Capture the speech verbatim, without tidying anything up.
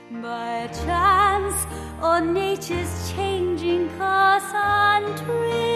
by chance, or nature's changing course on trees.